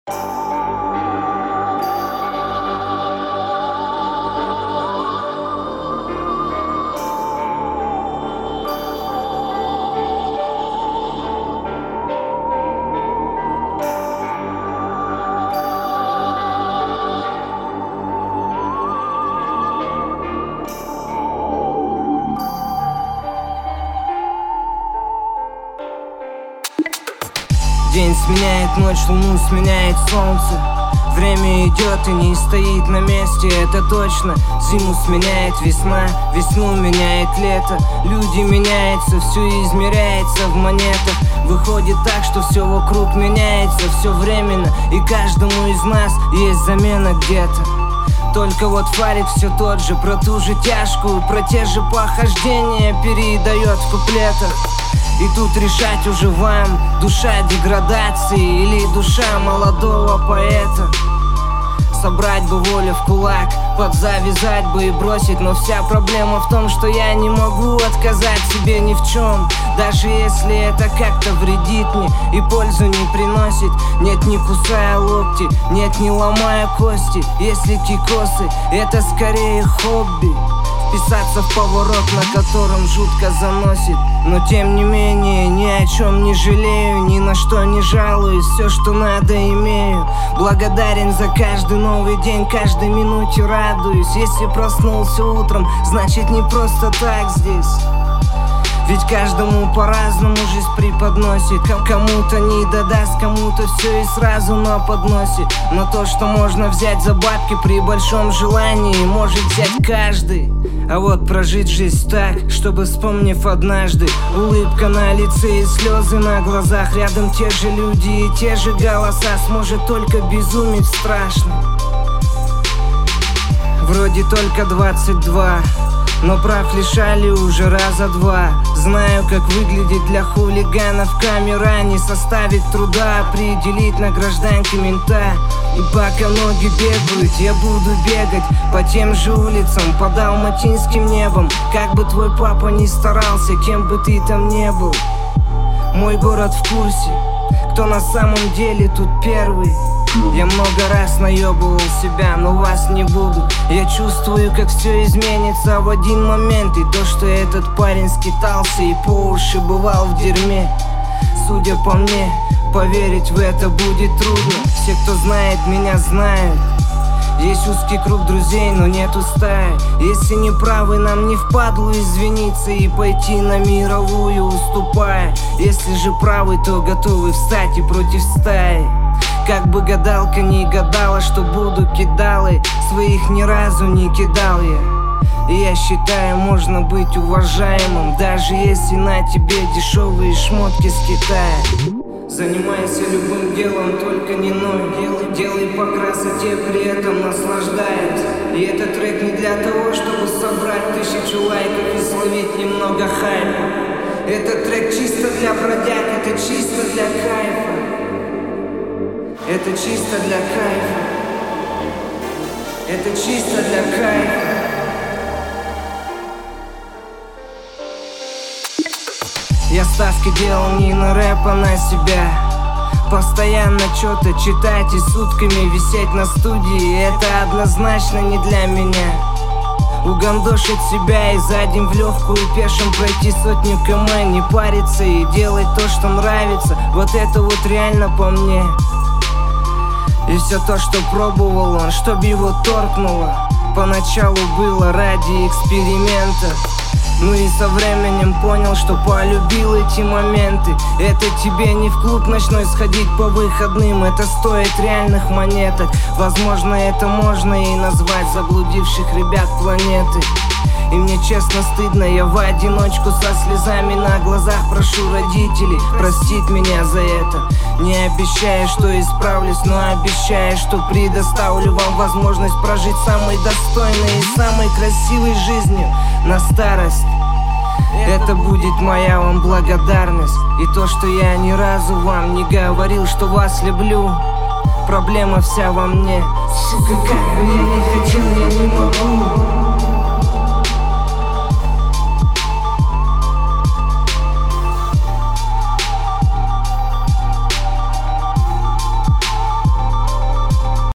День сменяет ночь, луну сменяет солнце. Время идет и не стоит на месте, это точно. Зиму сменяет весна, весну меняет лето. Люди меняются, все измеряется в монетах. Выходит так, что все вокруг меняется, все временно. И каждому из нас есть замена где-то. Только вот фарик все тот же, про ту же тяжкую, про те же похождения передает в куплетах. И тут решать уже вам, душа деградации или душа молодого поэта. Собрать бы волю в кулак, подзавязать бы и бросить. Но вся проблема в том, что я не могу отказать себе ни в чем. Даже если это как-то вредит мне и пользу не приносит. Нет, не кусая локти, нет, не ломая кости. Если кикосы, это скорее хобби. Вписаться в поворот, на котором жутко заносит. Но тем не менее, ни о чем не жалею, ни на что не жалуюсь, все, что надо, имею. Благодарен за каждый новый день, каждой минуте радуюсь. Если проснулся утром, значит не просто так здесь. Ведь каждому по-разному жизнь преподносит. Кому-то не додаст, кому-то все и сразу на подносе. Но то, что можно взять за бабки при большом желании, может взять каждый. А вот прожить жизнь так, чтобы, вспомнив однажды, улыбка на лице и слезы на глазах, рядом те же люди и те же голоса, сможет только безумить страшно. Вроде только 22, но прав лишали уже раза два. Знаю, как выглядит для хулиганов камера. Не составит труда определить на гражданке мента. И пока ноги бегают, я буду бегать по тем же улицам, под алматинским небом. Как бы твой папа ни старался, кем бы ты там не был, мой город в курсе, кто на самом деле тут первый. Я много раз наебывал себя, но вас не буду. Я чувствую, как все изменится в один момент. И то, что этот парень скитался и по уши бывал в дерьме, судя по мне, поверить в это будет трудно. Все, кто знает меня, знают. Есть узкий круг друзей, но нету стаи. Если не правы, нам не впадлу извиниться и пойти на мировую, уступая. Если же правы, то готовы встать и против стаи. Как бы гадалка не гадала, что буду кидалой, своих ни разу не кидал я. И я считаю, можно быть уважаемым, даже если на тебе дешевые шмотки с Китая. Занимайся любым делом, только не ной. Делай по красоте, при этом наслаждаясь. И этот трек не для того, чтобы собрать 1000 лайков и словить немного хайпа. Этот трек чисто для бродяг, это чисто для кайфа. Это чисто для кайфа. Это чисто для кайфа. Я ставки делал не на рэп, а на себя. Постоянно что-то читать и сутками висеть на студии, это однозначно не для меня. Угандошить себя и за день в легкую пешим пройти 100 км, не париться и делать то, что нравится, вот это вот реально по мне. И все то, что пробовал он, чтоб его торкнуло, поначалу было ради эксперимента. Ну и со временем понял, что полюбил эти моменты. Это тебе не в клуб ночной сходить по выходным, это стоит реальных монеток. Возможно, это можно и назвать заблудивших ребят планеты. И мне честно стыдно, я в одиночку со слезами на глазах прошу родителей простить меня за это. Не обещаю, что исправлюсь, но обещаю, что предоставлю вам возможность прожить самой достойной и самой красивой жизнью на старость. Это будет моя вам благодарность. И то, что я ни разу вам не говорил, что вас люблю, проблема вся во мне. Сука, как бы я не хотел, я не могу.